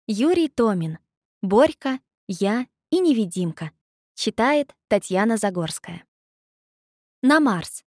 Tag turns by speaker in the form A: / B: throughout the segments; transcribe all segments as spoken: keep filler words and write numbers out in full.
A: Юрий Томин. «Борька, я и невидимка». Читает Татьяна Загорская. На Марс.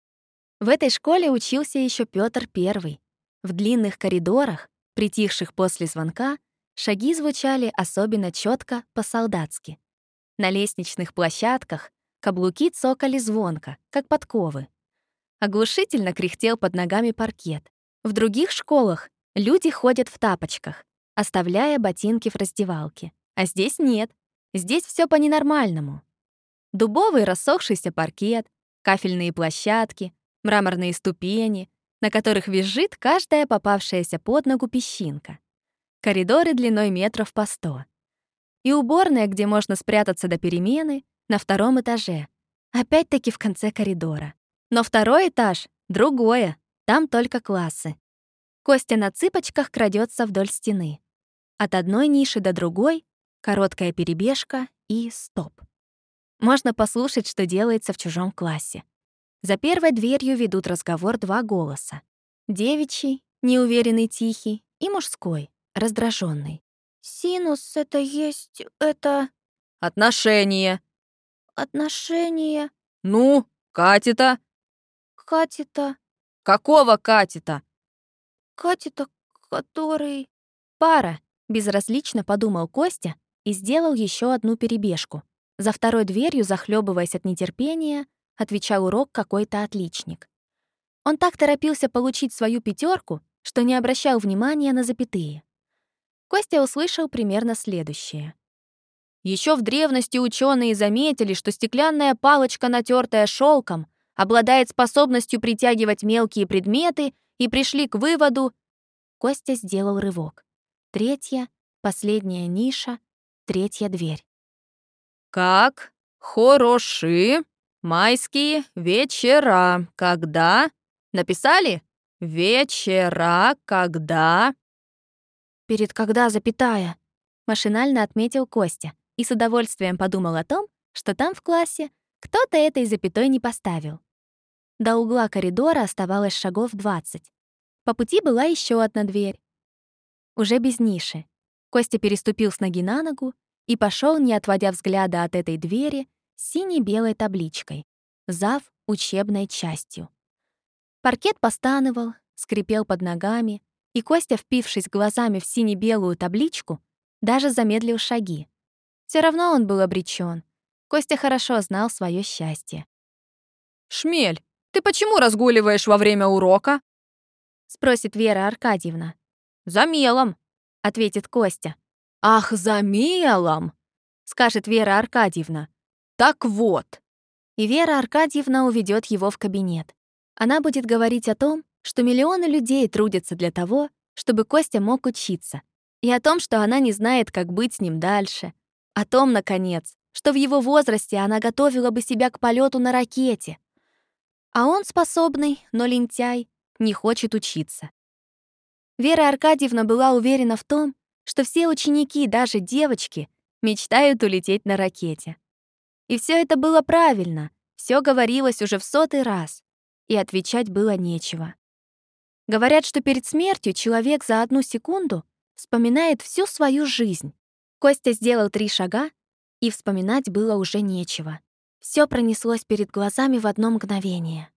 A: В этой школе учился еще Пётр Первый. В длинных коридорах, притихших после звонка, шаги звучали особенно четко по-солдатски. На лестничных площадках каблуки цокали звонко, как подковы. Оглушительно кряхтел под ногами паркет. В других школах люди ходят в тапочках, оставляя ботинки в раздевалке. А здесь нет. Здесь все по-ненормальному. Дубовый рассохшийся паркет, кафельные площадки, мраморные ступени, на которых визжит каждая попавшаяся под ногу песчинка. Коридоры длиной метров по сто. И уборная, где можно спрятаться до перемены, на втором этаже. Опять-таки в конце коридора. Но второй этаж — другое, там только классы. Костя на цыпочках крадется вдоль стены. От одной ниши до другой — короткая перебежка и стоп. Можно послушать, что делается в чужом классе. За первой дверью ведут разговор два голоса. Девичий, неуверенный, тихий, и мужской, раздраженный. «Синус — это есть... это...»
B: «Отношения».
A: «Отношения...»
B: «Ну, Катета».
A: «Катета...»
B: «Какого Катета?»
A: «Катета, который...» «Пара», — безразлично подумал Костя и сделал еще одну перебежку. За второй дверью, захлебываясь от нетерпения, отвечал урок какой-то отличник. Он так торопился получить свою пятерку, что не обращал внимания на запятые. Костя услышал примерно следующее. Еще в древности ученые заметили, что стеклянная палочка, натертая шелком, обладает способностью притягивать мелкие предметы, и пришли к выводу... Костя сделал рывок. Третья, последняя ниша, третья дверь.
B: «Как хороши майские вечера, когда...» «Написали? Вечера, когда...»
A: «Перед когда запятая?» Машинально отметил Костя и с удовольствием подумал о том, что там в классе кто-то этой запятой не поставил. До угла коридора оставалось шагов двадцать. По пути была еще одна дверь. Уже без ниши. Костя переступил с ноги на ногу и пошел, не отводя взгляда от этой двери, с синей-белой табличкой «Зав. Учебной частью». Паркет постанывал, скрипел под ногами, и Костя, впившись глазами в сине-белую табличку, даже замедлил шаги. Все равно он был обречен. Костя хорошо знал свое счастье.
B: «Шмель, ты почему разгуливаешь во время урока?»
A: — спросит Вера Аркадьевна.
B: «За мелом»,
A: — ответит Костя.
B: «Ах, за мелом»,
A: — скажет Вера Аркадьевна.
B: «Так вот».
A: И Вера Аркадьевна уведет его в кабинет. Она будет говорить о том, что миллионы людей трудятся для того, чтобы Костя мог учиться, и о том, что она не знает, как быть с ним дальше, о том, наконец, что в его возрасте она готовила бы себя к полету на ракете. А он способный, но лентяй, не хочет учиться. Вера Аркадьевна была уверена в том, что все ученики, даже девочки, мечтают улететь на ракете. И все это было правильно, все говорилось уже в сотый раз, и отвечать было нечего. Говорят, что перед смертью человек за одну секунду вспоминает всю свою жизнь. Костя сделал три шага, и вспоминать было уже нечего. Все пронеслось перед глазами в одно мгновение.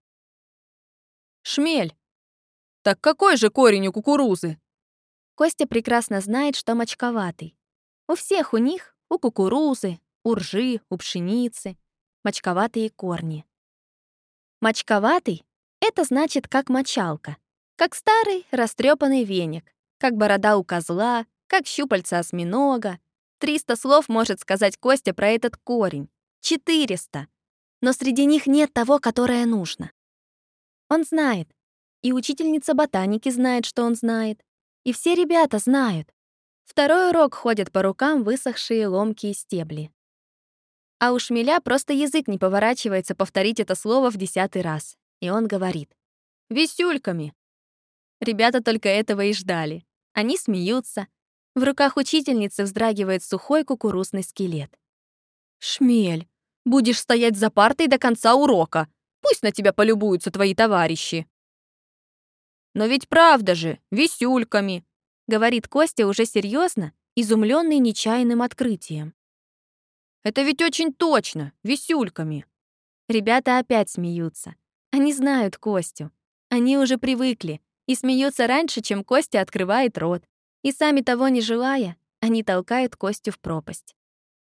B: «Шмель, так какой же корень у кукурузы?»
A: Костя прекрасно знает, что мочковатый. У всех у них, у кукурузы, у ржи, у пшеницы, мочковатые корни. Мочковатый — это значит как мочалка, как старый растрепанный веник, как борода у козла, как щупальца осьминога. Триста слов может сказать Костя про этот корень. Четыреста. Но среди них нет того, которое нужно. Он знает. И учительница ботаники знает, что он знает. И все ребята знают. Второй урок ходят по рукам высохшие ломкие стебли. А у Шмеля просто язык не поворачивается повторить это слово в десятый раз. И он говорит: «Висюльками». Ребята только этого и ждали. Они смеются. В руках учительницы вздрагивает сухой кукурузный скелет.
B: «Шмель, будешь стоять за партой до конца урока. Пусть на тебя полюбуются твои товарищи». «Но ведь правда же, висюльками»,
A: — говорит Костя уже серьезно
B: изумленный нечаянным открытием. «Это ведь очень точно, висюльками!»
A: Ребята опять смеются. Они знают Костю. Они уже привыкли и смеются раньше, чем Костя открывает рот. И сами того не желая, они толкают Костю в пропасть.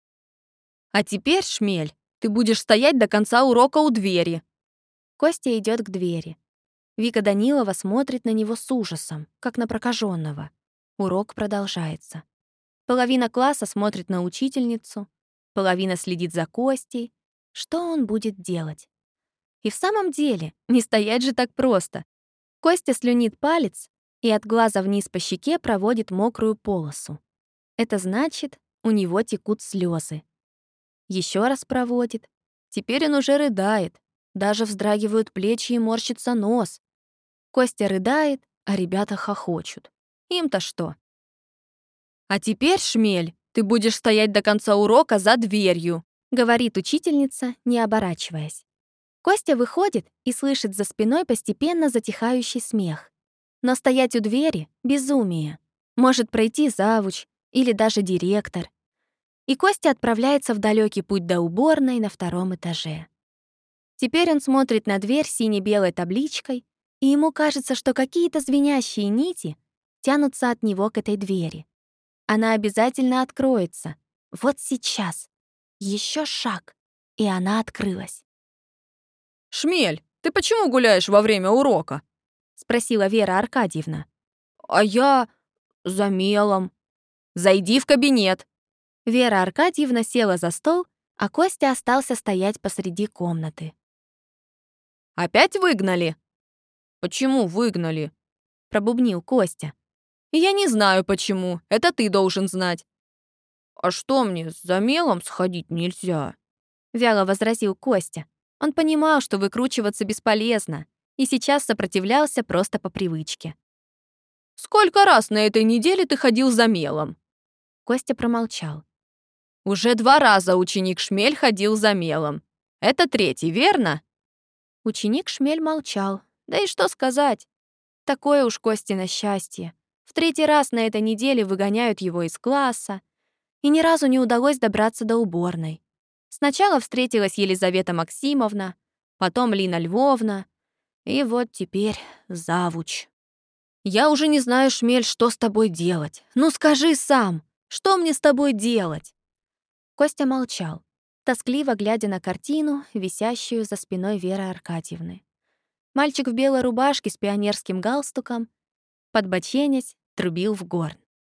B: «А теперь, Шмель, ты будешь стоять до конца урока у двери».
A: Костя идет к двери. Вика Данилова смотрит на него с ужасом, как на прокаженного. Урок продолжается. Половина класса смотрит на учительницу, половина следит за Костей. Что он будет делать? И в самом деле, не стоять же так просто. Костя слюнит палец и от глаза вниз по щеке проводит мокрую полосу. Это значит, у него текут слезы. Еще раз проводит. Теперь он уже рыдает. Даже вздрагивают плечи и морщится нос. Костя рыдает, а ребята хохочут. Им-то что?
B: «А теперь, Шмель, ты будешь стоять до конца урока за дверью»,
A: говорит учительница, не оборачиваясь. Костя выходит и слышит за спиной постепенно затихающий смех. Но стоять у двери — безумие. Может пройти завуч или даже директор. И Костя отправляется в далекий путь до уборной на втором этаже. Теперь он смотрит на дверь с сине-белой табличкой, и ему кажется, что какие-то звенящие нити тянутся от него к этой двери. Она обязательно откроется. Вот сейчас. Еще шаг, и она открылась.
B: «Шмель, ты почему гуляешь во время урока?»
A: — спросила Вера Аркадьевна.
B: «А я за мелом». «Зайди в кабинет».
A: Вера Аркадьевна села за стол, а Костя остался стоять посреди комнаты.
B: «Опять выгнали?» «Почему выгнали?»
A: — пробубнил Костя.
B: «Я не знаю, почему. Это ты должен знать». «А что мне, за мелом сходить нельзя?»
A: — вяло возразил Костя. Он понимал, что выкручиваться бесполезно, и сейчас сопротивлялся просто по привычке.
B: «Сколько раз на этой неделе ты ходил за мелом?»
A: Костя промолчал.
B: «Уже два раза ученик Шмель ходил за мелом. Это третий, верно?»
A: Ученик Шмель молчал. Да и что сказать? Такое уж Костино счастье. В третий раз на этой неделе выгоняют его из класса, и ни разу не удалось добраться до уборной. Сначала встретилась Елизавета Максимовна, потом Лина Львовна, и вот теперь завуч.
B: «Я уже не знаю, Шмель, что с тобой делать. Ну скажи сам, что мне с тобой делать?»
A: Костя молчал, тоскливо глядя на картину, висящую за спиной Веры Аркадьевны. Мальчик в белой рубашке с пионерским галстуком, подбоченясь, трубил в горн.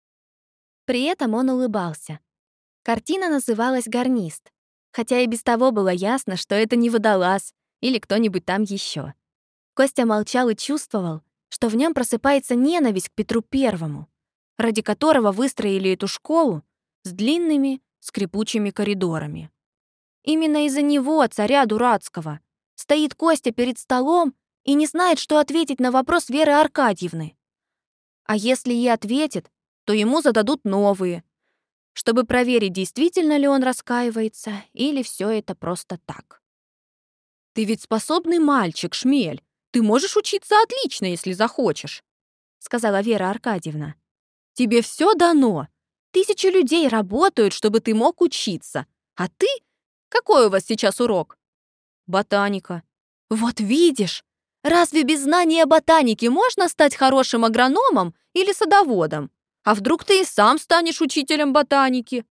A: При этом он улыбался. Картина называлась «Гарнист», хотя и без того было ясно, что это не водолаз или кто-нибудь там еще. Костя молчал и чувствовал, что в нем просыпается ненависть к Петру Первому, ради которого выстроили эту школу с длинными, скрипучими коридорами. Именно из-за него, царя дурацкого, стоит Костя перед столом и не знает, что ответить на вопрос Веры Аркадьевны. А если и ответит, то ему зададут новые, чтобы проверить, действительно ли он раскаивается или все это просто так.
B: «Ты ведь способный мальчик, Шмель. Ты можешь учиться отлично, если захочешь», — сказала Вера Аркадьевна. «Тебе все дано. Тысячи людей работают, чтобы ты мог учиться. А ты? Какой у вас сейчас урок?» «Ботаника». «Вот видишь, разве без знания ботаники можно стать хорошим агрономом или садоводом? А вдруг ты и сам станешь учителем ботаники?»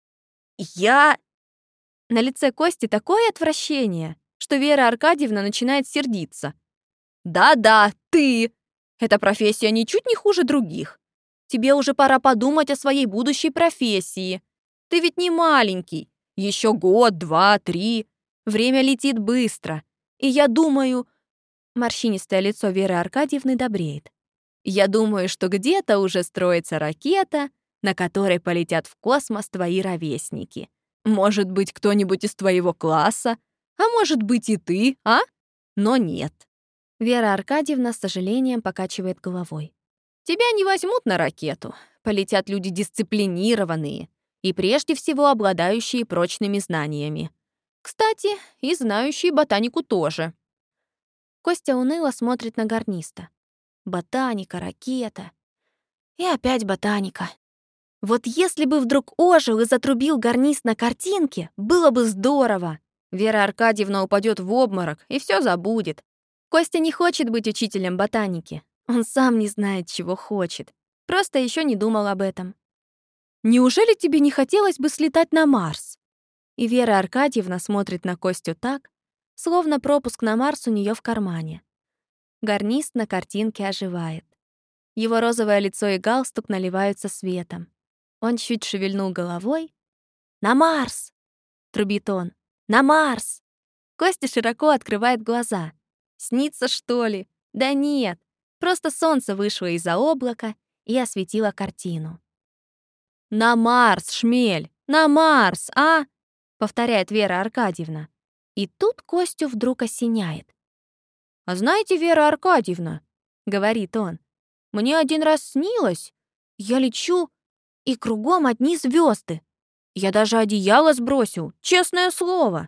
B: «Я...»
A: На лице Кости такое отвращение, что Вера Аркадьевна начинает сердиться.
B: «Да-да, ты! Эта профессия ничуть не хуже других. Тебе уже пора подумать о своей будущей профессии. Ты ведь не маленький. Еще год, два, три. Время летит быстро. И я думаю...» Морщинистое лицо Веры Аркадьевны добреет. «Я думаю, что где-то уже строится ракета, на которой полетят в космос твои ровесники. Может быть, кто-нибудь из твоего класса, а может быть и ты, а? Но нет».
A: Вера Аркадьевна с сожалением покачивает головой.
B: «Тебя не возьмут на ракету. Полетят люди дисциплинированные и прежде всего обладающие прочными знаниями. Кстати, и знающие ботанику тоже».
A: Костя уныло смотрит на гарниста. Ботаника, ракета. И опять ботаника. Вот если бы вдруг ожил и затрубил гарнист на картинке, было бы здорово.
B: Вера Аркадьевна упадет в обморок и все забудет.
A: Костя не хочет быть учителем ботаники. Он сам не знает, чего хочет. Просто еще не думал об этом.
B: Неужели тебе не хотелось бы слетать на Марс?
A: И Вера Аркадьевна смотрит на Костю так, словно пропуск на Марс у нее в кармане. Гарнист на картинке оживает. Его розовое лицо и галстук наливаются светом. Он чуть шевельнул головой. «На Марс!» — трубит он. «На Марс!» Костя широко открывает глаза. Снится, что ли? Да нет, просто солнце вышло из-за облака и осветило картину.
B: «На Марс, шмель! На Марс, а?»
A: — повторяет Вера Аркадьевна. И тут Костю вдруг осеняет.
B: «А знаете, Вера Аркадьевна,
A: — говорит он,
B: — мне один раз снилось, я лечу, и кругом одни звезды. Я даже одеяло сбросил, честное слово».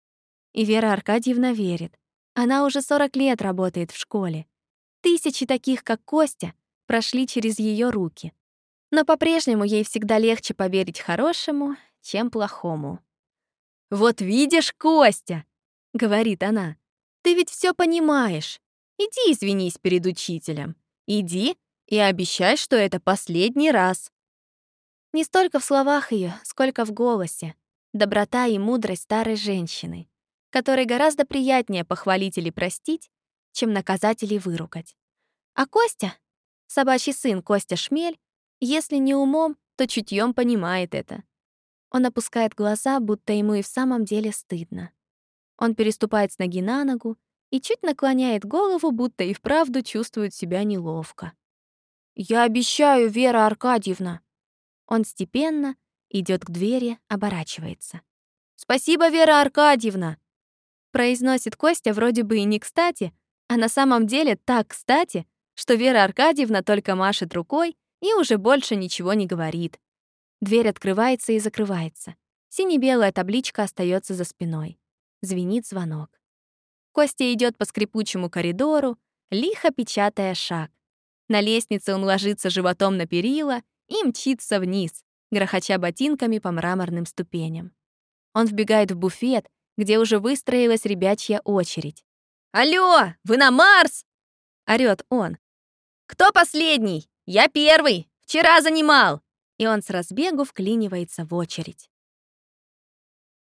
A: И Вера Аркадьевна верит. Она уже сорок лет работает в школе. Тысячи таких, как Костя, прошли через ее руки. Но по-прежнему ей всегда легче поверить хорошему, чем плохому.
B: «Вот видишь, Костя!»
A: — говорит она.
B: «Ты ведь все понимаешь. Иди извинись перед учителем. Иди и обещай, что это последний раз».
A: Не столько в словах ее, сколько в голосе. Доброта и мудрость старой женщины, которой гораздо приятнее похвалить или простить, чем наказать или выругать. А Костя, собачий сын Костя Шмель, если не умом, то чутьем понимает это. Он опускает глаза, будто ему и в самом деле стыдно. Он переступает с ноги на ногу и чуть наклоняет голову, будто и вправду чувствует себя неловко.
B: «Я обещаю, Вера Аркадьевна».
A: Он степенно идет к двери, оборачивается.
B: «Спасибо, Вера Аркадьевна»,
A: произносит Костя вроде бы и не кстати, а на самом деле так кстати, что Вера Аркадьевна только машет рукой и уже больше ничего не говорит. Дверь открывается и закрывается. Сине-белая табличка остается за спиной. Звенит звонок. Костя идет по скрипучему коридору, лихо печатая шаг. На лестнице он ложится животом на перила и мчится вниз, грохоча ботинками по мраморным ступеням. Он вбегает в буфет, где уже выстроилась ребячья очередь.
B: «Алло, вы на Марс?»
A: — орёт он.
B: «Кто последний? Я первый. Вчера занимал».
A: И он с разбегу вклинивается в очередь.